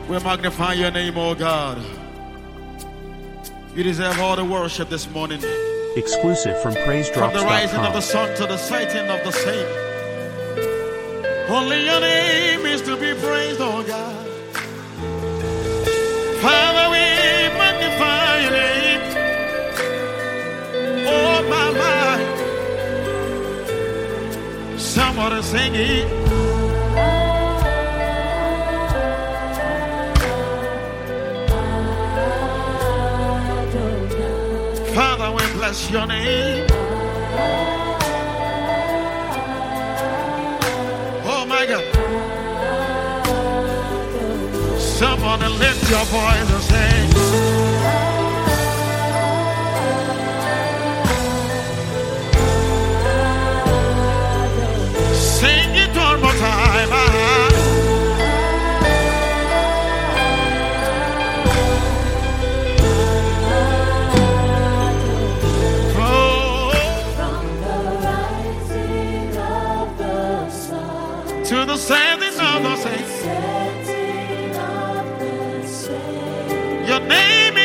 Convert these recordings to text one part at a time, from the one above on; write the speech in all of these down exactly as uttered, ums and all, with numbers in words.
We magnify your name, oh God. You deserve all the worship this morning. Exclusive from praise drops dot com. From the rising of the sun to the setting of the same. Only your name is to be praised, oh God. Father, we magnify your name. Oh my, my. Somebody sing it. Father, we bless your name. Oh my God. Someone lift your voice and sing. Sing it one more time. To the setting of the same. Your name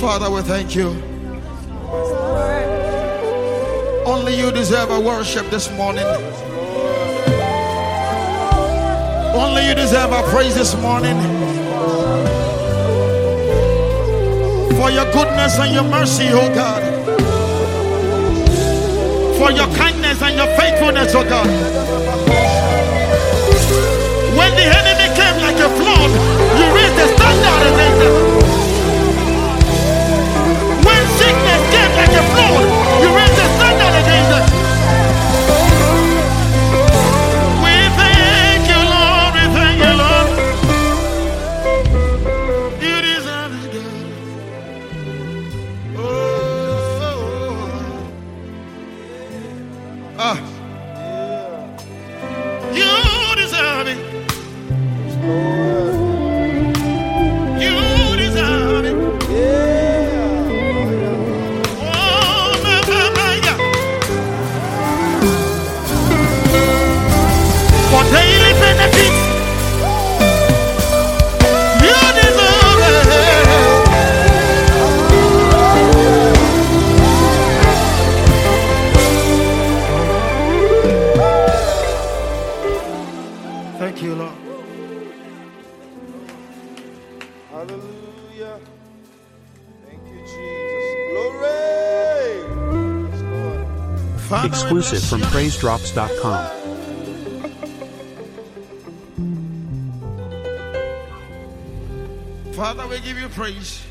Father, we thank you. Only you deserve our worship this morning. Only you deserve our praise this morning. For your goodness and your mercy, oh God. For your kindness and your faithfulness, oh God. When the enemy came like a flood, you raised the standard against them. When sickness came like a flood, you raised the standard against them. We thank you, Lord. We thank you, Lord. You deserve it, God. Oh. Ah. You deserve it. You deserve it. Oh, my, my, my, yeah. For daily benefits, you deserve it. Thank you, Lord. Hallelujah. Thank you, Jesus. Glory. Yes, Lord. Father, we Exclusive bless from your name. praise drops dot com. Father, we give you praise.